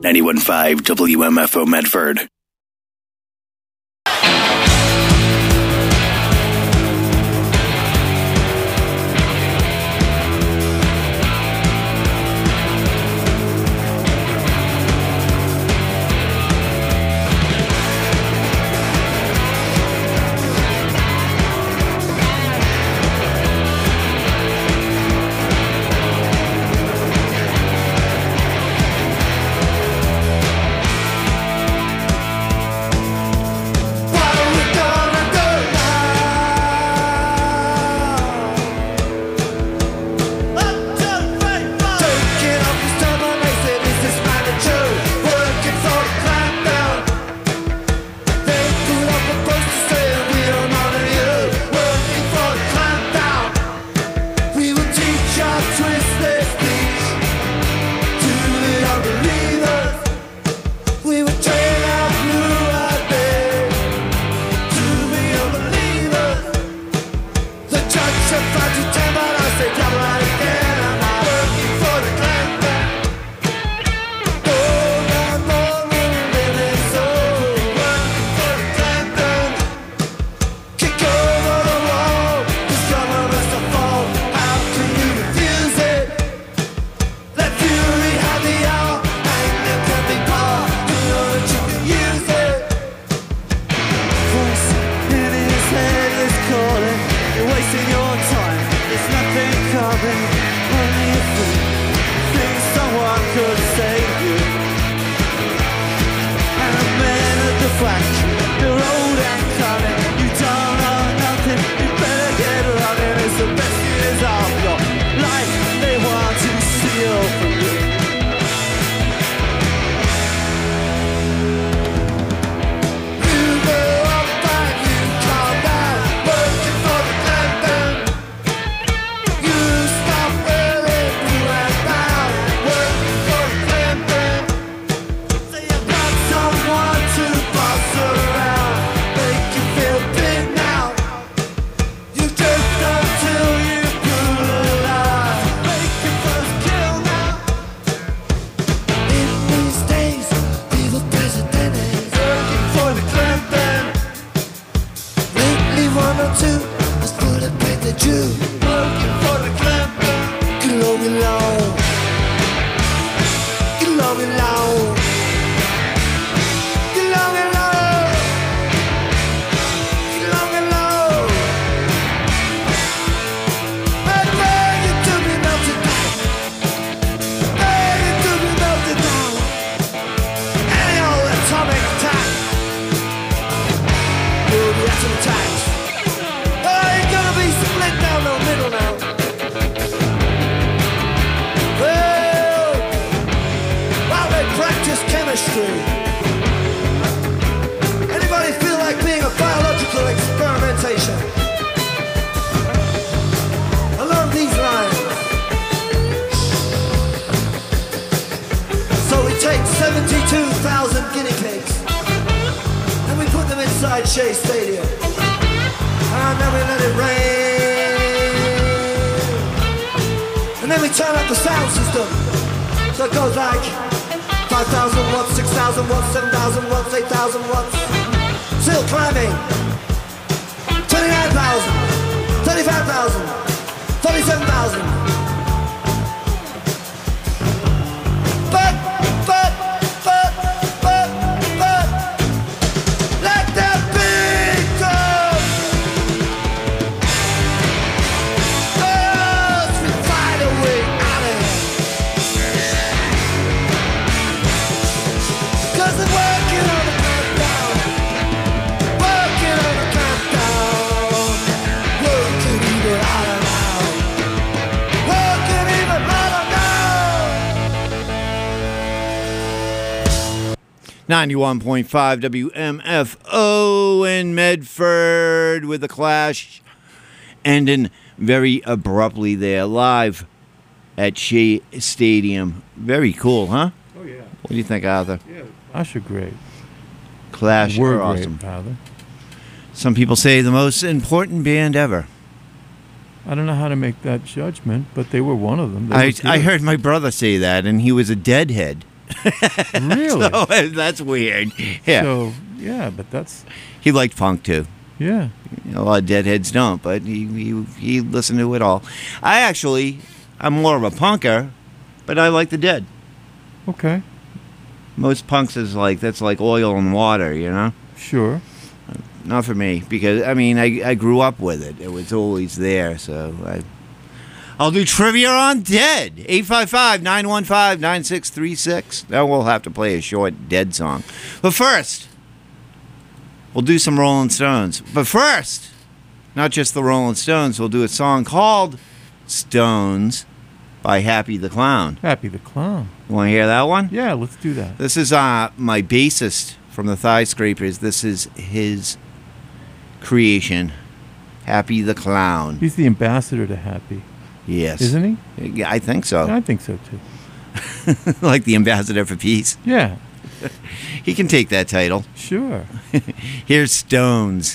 91.5 WMFO Medford. Shea Stadium, and then we let it rain, and then we turn up the sound system, so it goes like 5,000 watts, 6,000 watts, 7,000 watts, 8,000 watts, still climbing, 29,000, 35,000, 37,000. .5 WMFO in Medford with The Clash, ending very abruptly there, live at Shea Stadium. Very cool, huh? Oh, yeah. What do you think, Arthur? Yeah, Clash are great. Clash We're are great, awesome. Father. Some people say the most important band ever. I don't know how to make that judgment, but they were one of them. I heard my brother say that, and he was a Deadhead. Really? So that's weird. Yeah. So, yeah, but that's, He liked punk too. yeah. A lot of deadheads don't, but he listened to it all. I'm more of a punker, but I like the Dead. Okay. Most punks is that's like oil and water, you know? Sure. Not for me, because, I grew up with it. It was always there, so I'll do trivia on Dead. 855-915-9636. Now we'll have to play a short Dead song. But first, we'll do some Rolling Stones. But first, not just the Rolling Stones, we'll do a song called Stones by Happy the Clown. Happy the Clown. You want to hear that one? Yeah, let's do that. This is my bassist from the Thigh Scrapers. This is his creation, Happy the Clown. He's the ambassador to Happy, Yes. isn't he? Yeah, I think so. I think so, too. Like the ambassador for peace. Yeah, He can take that title. sure. Here's Stones.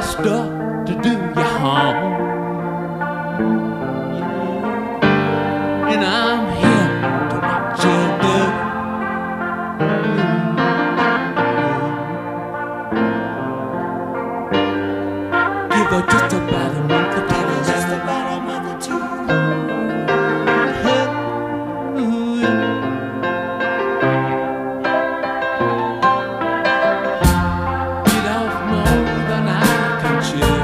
stuff to do you harm. And I'm here to watch you do. Give her just about a month to give her just about a month or two. Get off more than I can chew.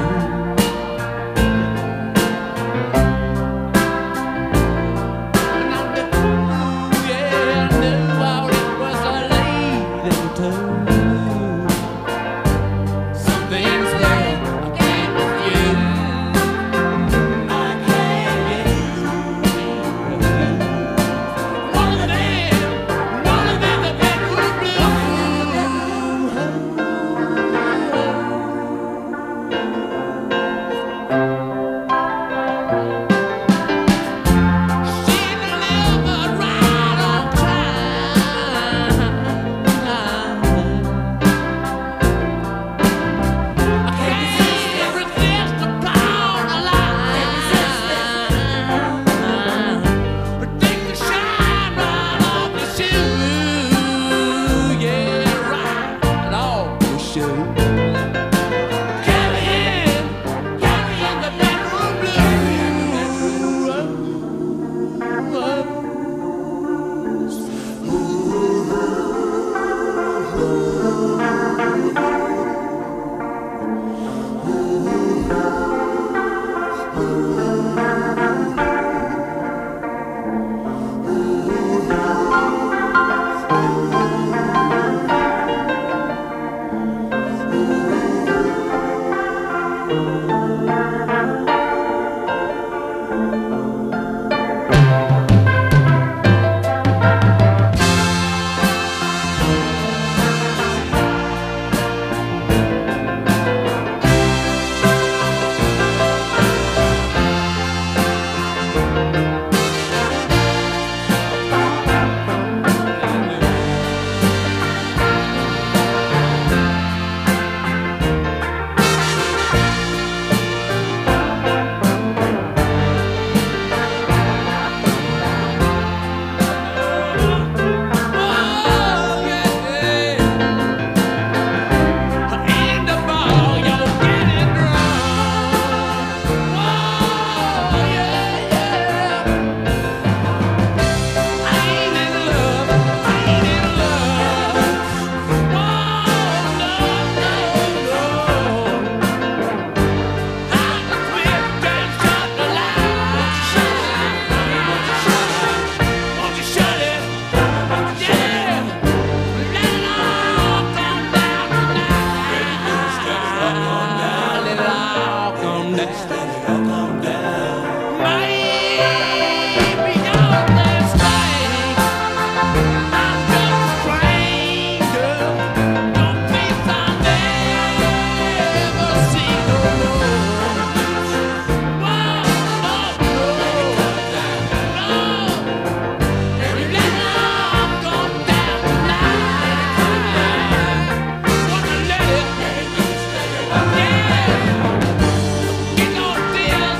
And I knew, yeah, I knew all it was leading to. Some things well, I can't refuse. I can't refuse. One of them, the bedroom blue. She delivered right on time. I can't resist upon a line. But take the shine right off your shoe. Yeah, right off your shoe. Carry in the bedroom blue. Get on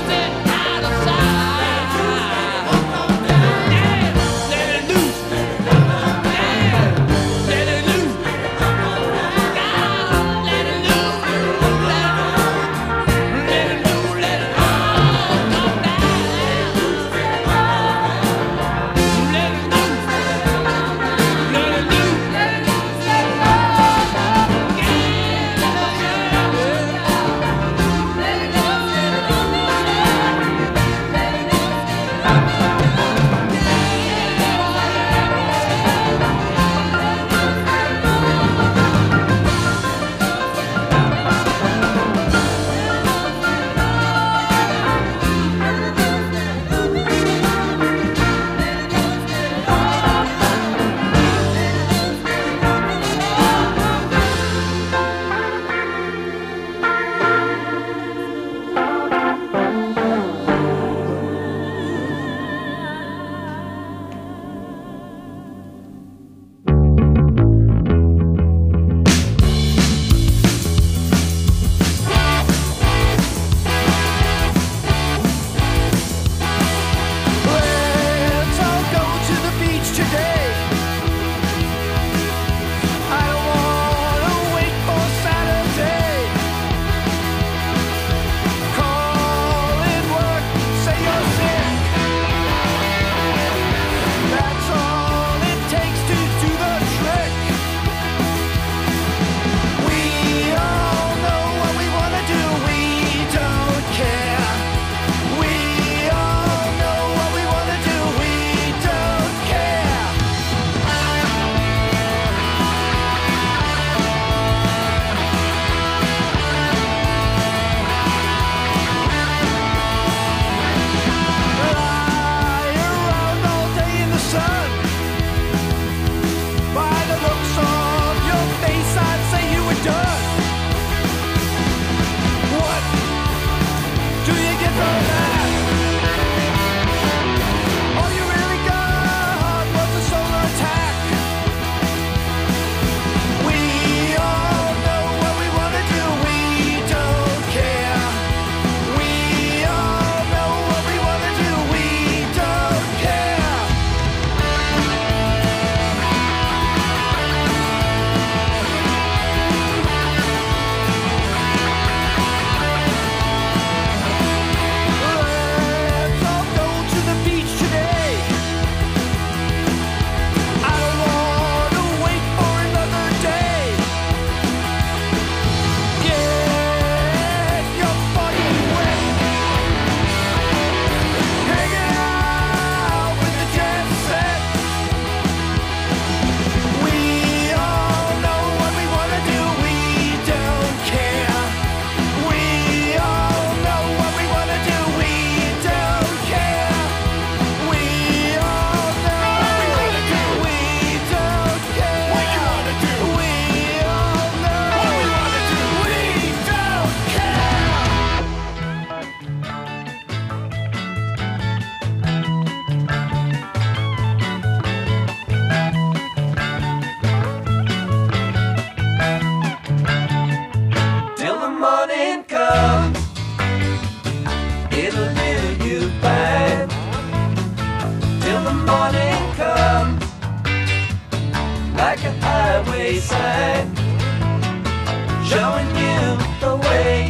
morning comes, it'll do you fine. Till the morning comes, like a highway sign, showing you the way,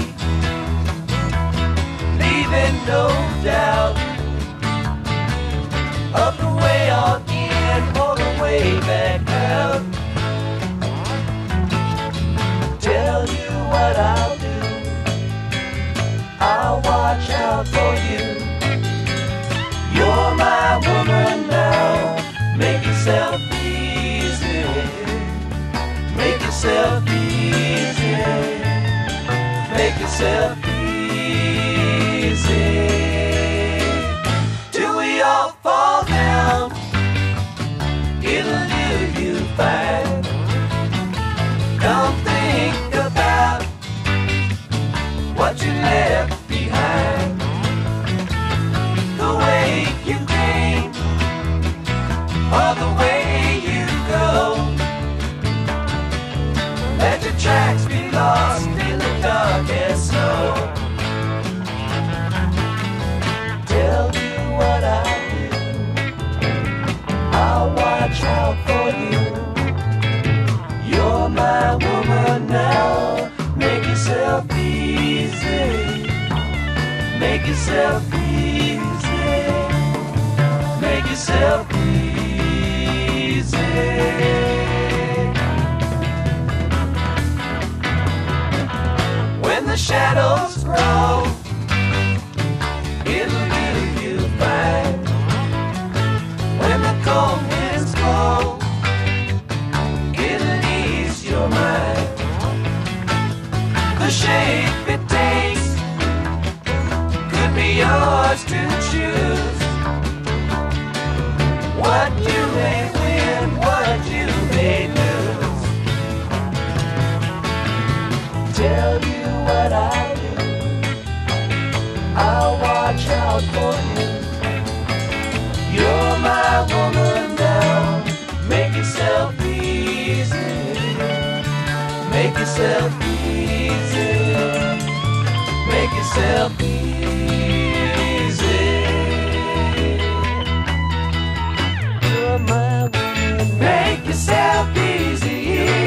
leaving no doubt of the way on in or the way back out. Tell you what I'll do, I'll watch out for you. You're my woman now, make yourself easy, make yourself easy, make yourself easy. Till we all fall down, it'll do you fine. Don't think about what you left behind, the way you came or the way you go. Let your tracks be lost in the dark and snow. Tell you what I'll do, I'll watch out for you. You're my woman now, make yourself easy, make yourself easy, make yourself easy. When the shadows grow, it'll do you fine. When the cold winds blow, it'll ease your mind. The shape it takes could be yours to choose. What you may win, what you may lose. Tell you what I do, I'll watch out for you. You're my woman now, make yourself easy, make yourself easy, make yourself easy. You're my woman, make yourself easy.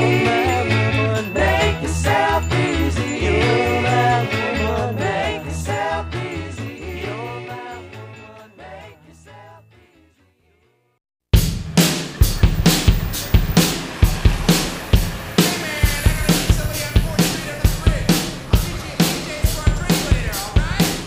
Make yourself easy. You're my woman, make yourself easy. You're my woman, make yourself easy. Somebody on 4th Street on the bridge. I'll meet you at DJ's for a drink later, alright?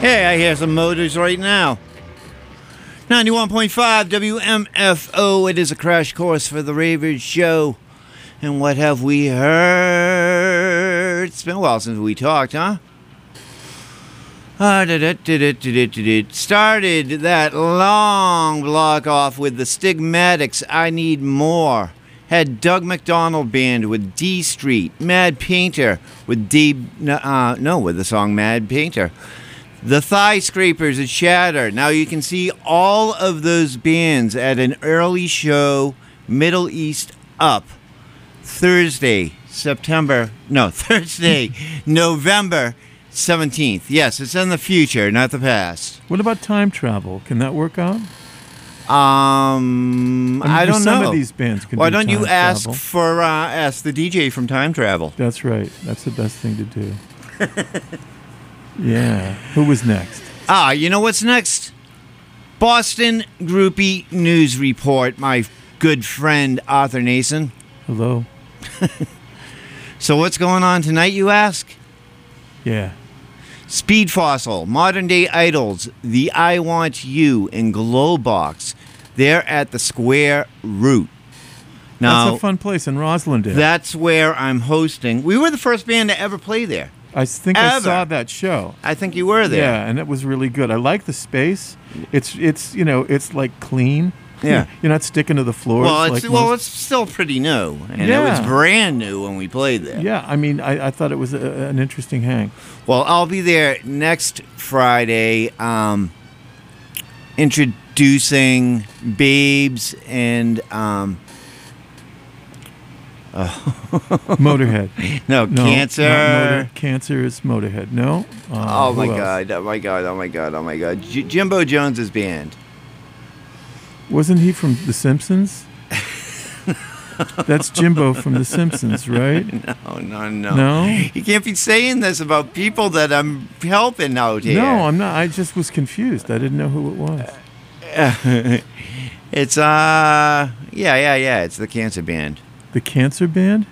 Hey, I hear some motors right now. 91.5 WMFO. It is a crash course for the Ravers show. And what have we heard? It's been a while since we talked, huh? Started that long block off with the Stigmatics, I Need More. Had Doug McDonald Band with D Street. Mad Painter with with the song Mad Painter. The Thigh Scrapers at Shatter. Now you can see all of those bands at an early show, Middle East Up, Thursday, November 17th. Yes, it's in the future, not the past. What about time travel? Can that work out? I don't know. Some of these bands can Why do don't you time ask travel. ask the DJ from Time Travel? That's right. That's the best thing to do. Yeah. Who was next? You know what's next? Boston Groupie News Report, my good friend Arthur Nason. Hello. So what's going on tonight, you ask? Yeah. Speed Fossil, Modern Day Idols, The I Want You, and Glowbox. They're at the Square Root. Now, That's a fun place in Roslindale. that's where I'm hosting. We were the first band to ever play there. I think I Ever. saw that show. I think you were there. Yeah, and it was really good. I like the space. It's it's like clean. Yeah. You're not sticking to the floors. Well, like it's still pretty new, and it was Yeah. brand new when we played there. Yeah, I mean, I thought it was an interesting hang. Well, I'll be there next Friday, introducing Babes and Motorhead. no, No, Cancer. not Cancer is Motorhead. No. Oh my who else? god! Oh my god! Oh my god! Oh my god! Jimbo Jones's band. Wasn't he from The Simpsons? That's Jimbo from The Simpsons, right? No. No? You can't be saying this about people that I'm helping out here. No, I'm not. I just was confused. I didn't know who it was. It's yeah. It's the Cancer band. The Cancer Band?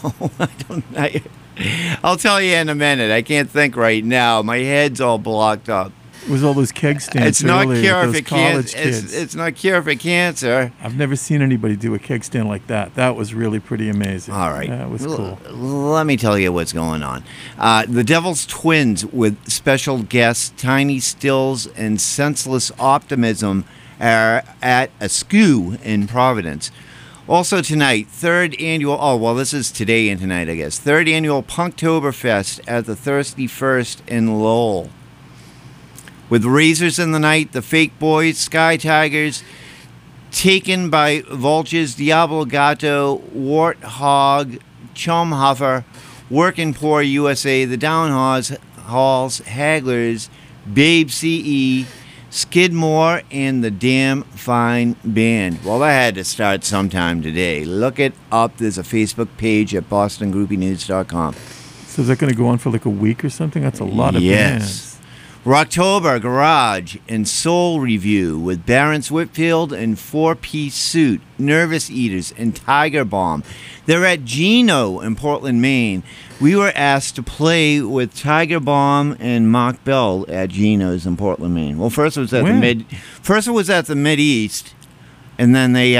I'll tell you in a minute. I can't think right now. My head's all blocked up. It was all those keg stands It's not earlier cure with for those college cancer. kids. It's not cure for cancer. I've never seen anybody do a keg stand like that. That was really pretty amazing. All right. That was cool. Let me tell you what's going on. The Devil's Twins with special guests Tiny Stills and Senseless Optimism are at Askew in Providence. Also tonight, third annual, this is today and tonight, I guess. Third annual Punktoberfest at the Thirsty First in Lowell. With Razors in the Night, the Fake Boys, Sky Tigers, Taken by Vultures, Diablo Gato, Warthog, Chumhuffer, Workin' Poor USA, the Downhalls, Hagglers, Babe CE, Skidmore, and the Damn Fine Band. Well, that had to start sometime today. Look it up. There's a Facebook page at bostongroupinews.com. So is that going to go on for like a week or something? That's a lot of bands. Rocktober Garage and Soul Review with Barron's Whitfield and Four Piece Suit, Nervous Eaters, and Tiger Bomb. They're at Gino in Portland, Maine. We were asked to play with Tiger Bomb and Mark Bell at Gino's in Portland, Maine. Well, first it was at the Mid East, and then they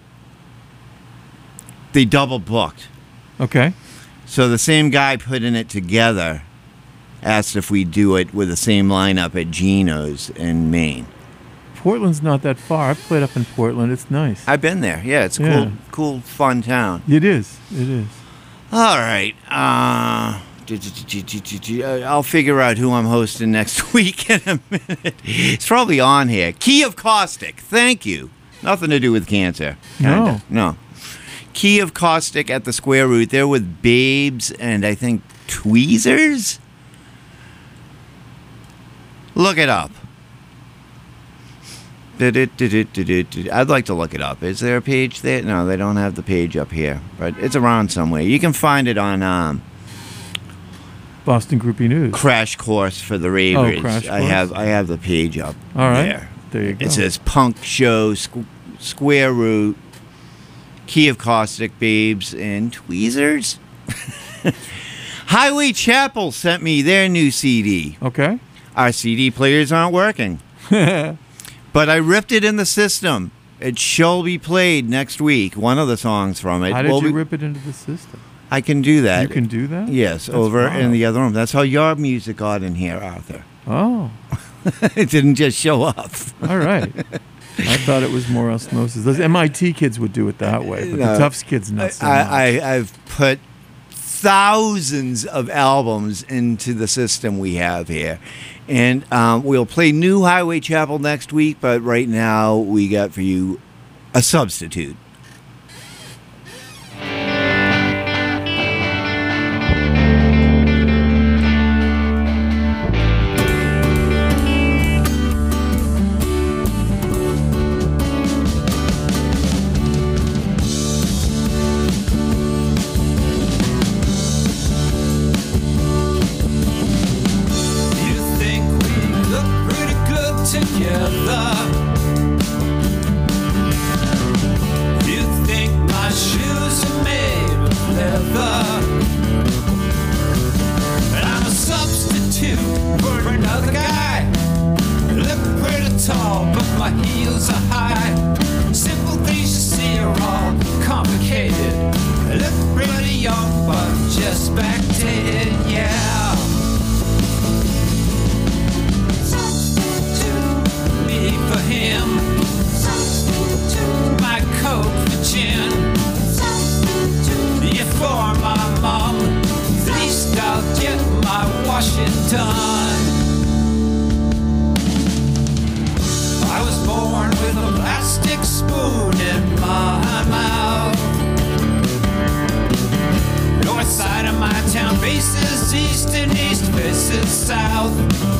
double booked. Okay. So the same guy putting it together asked if we do it with the same lineup at Gino's in Maine. Portland's not that far. I've played up in Portland. It's nice. I've been there. Yeah, it's a cool, fun town. It is. It is. All right. I'll figure out who I'm hosting next week in a minute. It's probably on here. Key of Caustic. Thank you. Nothing to do with cancer. Kinda. No. Key of Caustic at the Square Root. They're with Babes and I think Tweezers. Look it up. I'd like to look it up. Is there a page there? No, they don't have the page up here, but it's around somewhere. You can find it on Boston Groupie News. Crash Course for the Ravers. Oh, Crash Course. I have the page up. All right. There you go. It says Punk Show, Square Root, Key of Caustic, Babes, and Tweezers. Highway Chapel sent me their new CD. Okay. Our CD players aren't working. But I ripped it in the system. It shall be played next week. One of the songs from it. How did you rip it into the system? I can do that. You can do that? Yes, That's over wild. in the other room. That's how your music got in here, Arthur. Oh, It didn't just show up. all right. I thought it was more osmosis. Those MIT kids would do it that way, but No. the Tufts kids not so much. I've put thousands of albums into the system we have here. And we'll play New Highway Chapel next week, but right now we got for you a substitute. You think we look pretty good together? You think my shoes are made of leather? But I'm a substitute for another guy. Look pretty tall, but my heels are high. Simple things you see are all complicated. I look pretty young, but just backdated, yeah. Me for him, my coke for gin. Yeah, for my mom, at least I'll get my washing done. I was born with a plastic spoon in my mouth. North side of my town faces east and east faces south.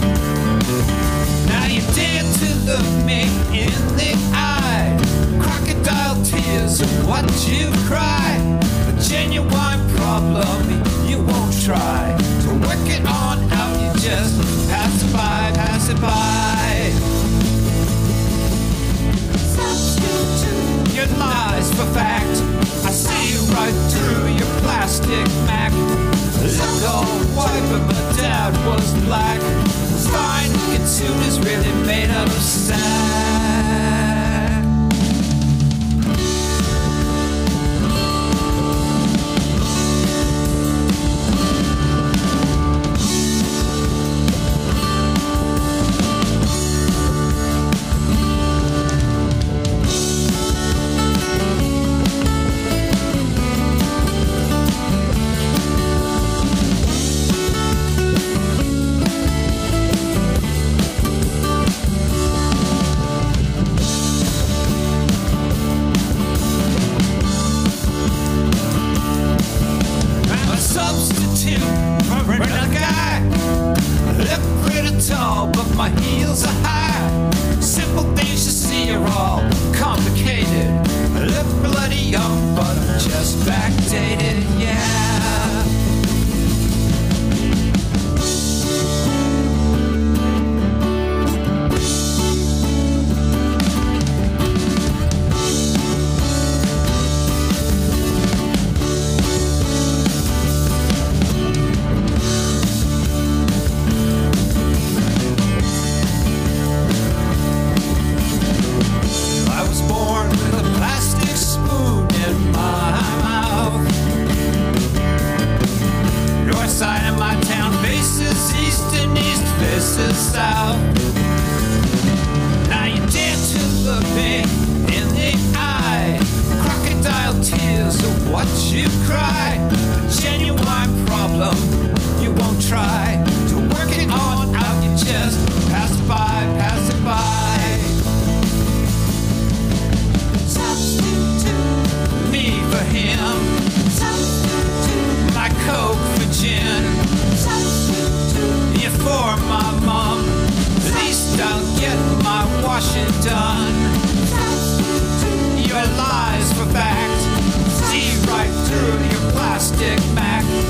Now you dare to look me in the eye. Crocodile tears are what you cry. A genuine problem you won't try to work it on out. You just pass it by, pass it by. Your lies for fact. I see right through your plastic Mac. Look all white, but my dad was black. Fine looking suit is really made out of sack. I'm a substitute for another guy. Look pretty tall, but my heels are high. Simple things you see are all complicated. I look bloody young, but I'm just backdated, yeah. I was born with a plastic spoon in my mouth. North side of my town faces east and east faces south. Now you dare to look me in the eye. Crocodile tears are what you cry. A genuine problem you won't try to work it on out. You just pass it by, pass it by. Me for him, my coke for gin. Yeah, for my mom, at least I'll get my washing done. Your lies for fact, see right through your plastic Mac.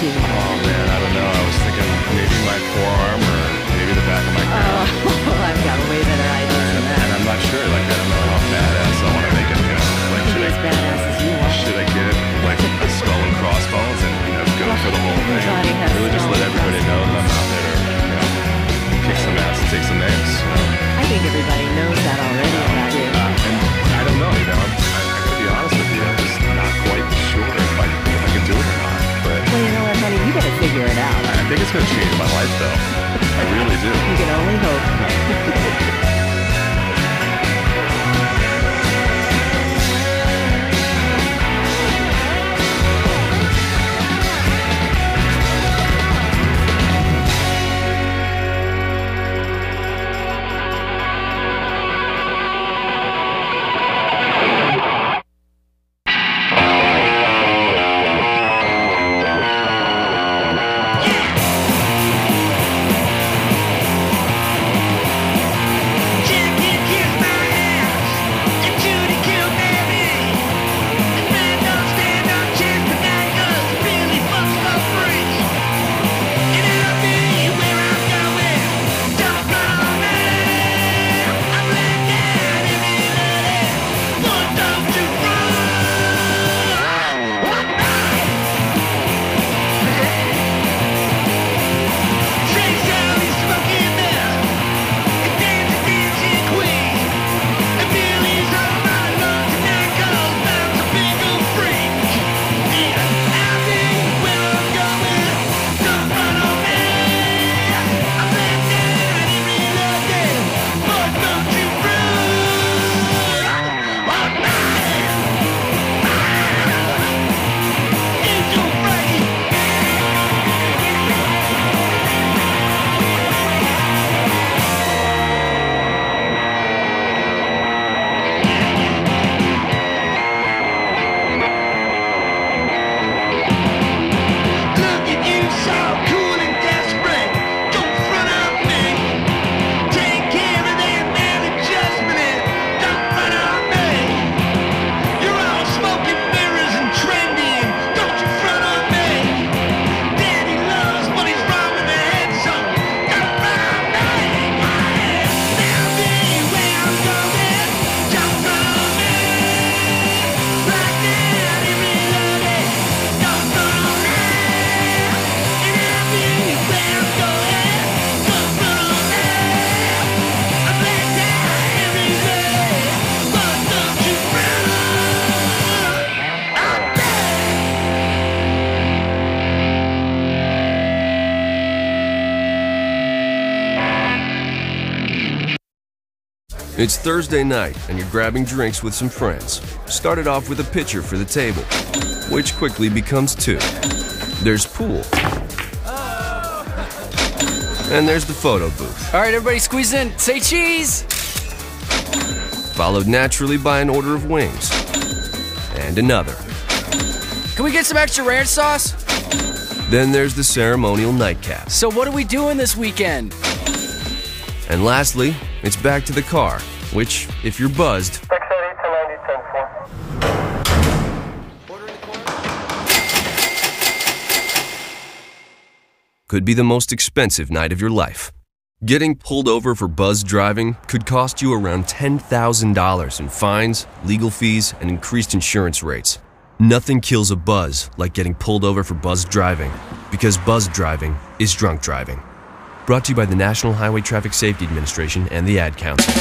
you? Oh man, I don't know. I was thinking maybe my forearm or maybe the back of my crown. Oh, I've got way better ideas than that. And I'm not sure. Like, I don't know how badass I want to make it. You know, like, Be as badass as you want. should I get it like a skull and crossbones and go for the whole thing? Everybody has Really just skull let and everybody know that I'm out there to kick some ass and take some names. I think everybody knows that already about you. And I don't know. I gotta be honest with you. I'm just not quite sure if I can do it or not. But Well, you know what, honey? You better figure it out. I think it's gonna change my life, though. I really do. You can only hope. It's Thursday night, and you're grabbing drinks with some friends. Started off with a pitcher for the table, which quickly becomes two. There's pool. And there's the photo booth. All right, everybody squeeze in. Say cheese! Followed naturally by an order of wings. And another. Can we get some extra ranch sauce? Then there's the ceremonial nightcap. So what are we doing this weekend? And lastly, it's back to the car, which, if you're buzzed, could be the most expensive night of your life. Getting pulled over for buzzed driving could cost you around $10,000 in fines, legal fees, and increased insurance rates. Nothing kills a buzz like getting pulled over for buzzed driving, because buzzed driving is drunk driving. Brought to you by the National Highway Traffic Safety Administration and the Ad Council.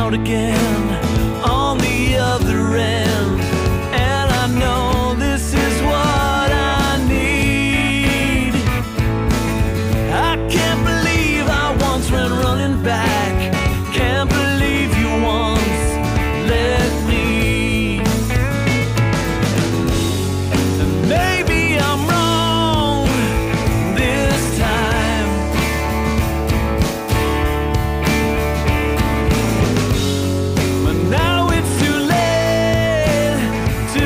out again on the other end. And I know this is what I need. I can't believe I once went running back. Can't believe you once let me. And maybe I'm wrong this time. But now it's too late to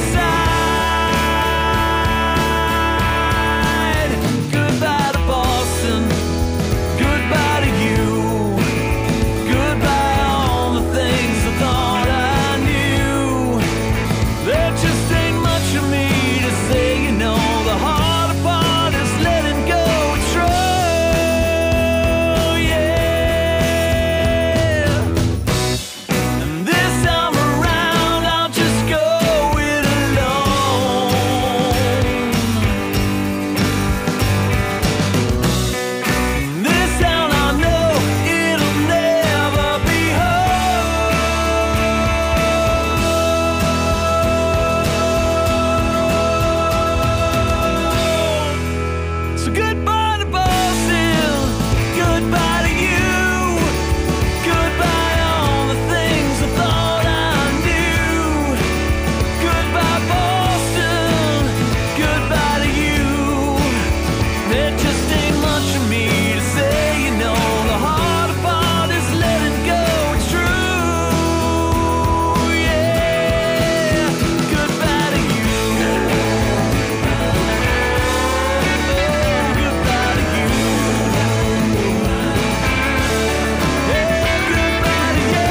decide. Goodbye to Boston. Goodbye to you. Goodbye all the things I thought I knew. There just ain't much of me to say, you know. The harder part is letting go. It's true, yeah. And this time around, I'll just go it alone. This town I know it'll never be home. So goodbye to Boston, goodbye to you, goodbye all the things I thought I knew. Goodbye Boston, goodbye to you. There just ain't much of me to say, you know. The harder part is letting go. It's true, yeah. Goodbye to you. Goodbye to you. Yeah, goodbye to you.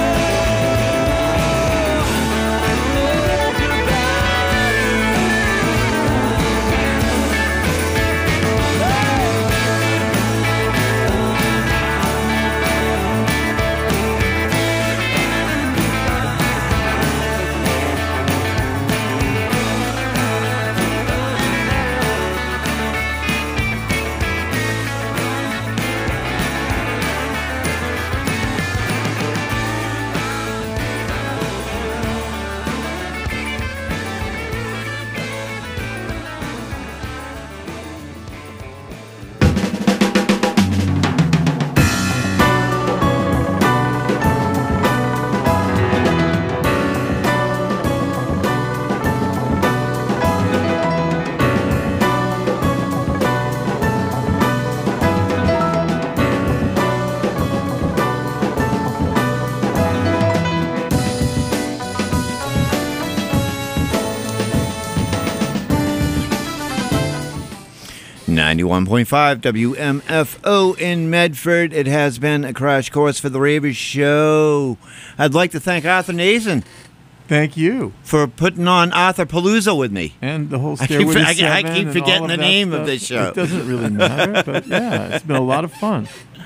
.5 WMFO in Medford. It has been a crash course for the Ravers Show. I'd like to thank Arthur Nason Thank you. for putting on Arthur Palooza with me. And the whole I keep- Stairway to I keep Seven and forgetting all the that name of stuff. this show. It doesn't really matter, but yeah, it's been a lot of fun.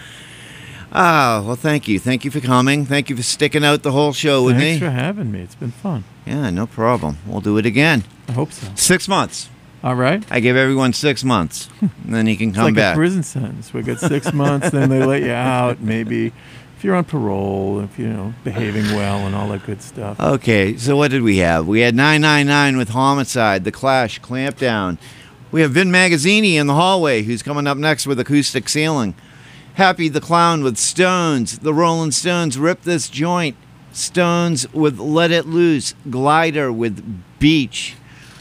Ah, well, thank you. Thank you for coming. Thank you for sticking out the whole show with Thanks me. for having me. It's been fun. Yeah, no problem. We'll do it again. I hope so. 6 months. All right. I give everyone 6 months. And then you can It's come like back. a prison sentence. We got 6 months, then they let you out. Maybe if you're on parole, if you're behaving well and all that good stuff. Okay, so what did we have? We had 999 with Homicide, The Clash, Clampdown. We have Vin Magazzini in the hallway, who's coming up next with Acoustic Ceiling. Happy the Clown with Stones. The Rolling Stones, Rip This Joint. Stones with Let It Loose. Glider with Beach.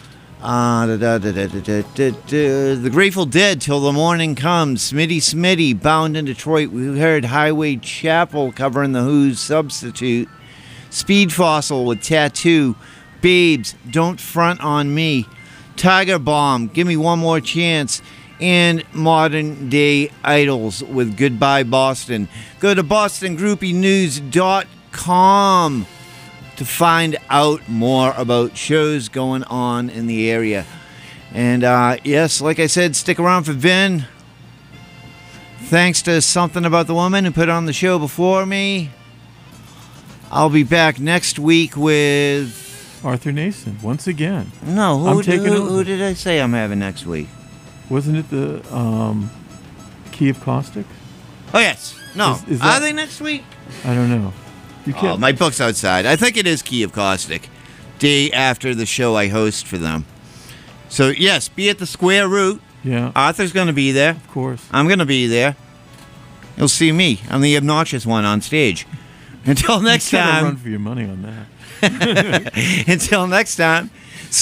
The Grateful Dead, Till the Morning Comes. Smitty, Bound in Detroit. We heard Highway Chapel covering the Who's Substitute. Speed Fossil with Tattoo. Babes, Don't Front on Me. Tiger Bomb, Give Me One More Chance. And Modern Day Idols with Goodbye Boston. Go to bostongroupinews.com to find out more about shows going on in the area. And yes, like I said, stick around for Vin. Thanks to Something About the Woman who put on the show before me. I'll be back next week with Arthur Nason, once again. No, I'm who taking over. did I say I'm having next week? Wasn't it the Key of Caustic? Oh yes. No. Is Are that- they next week? I don't know. You Oh, can't. my book's outside. I think it is Key of Caustic. Day after the show I host for them. So, yes, be at the Square Root. Yeah, Arthur's going to be there. of course. I'm going to be there. You'll see me. I'm the obnoxious one on stage. Until next You gotta run time. for your money on that. Until next time,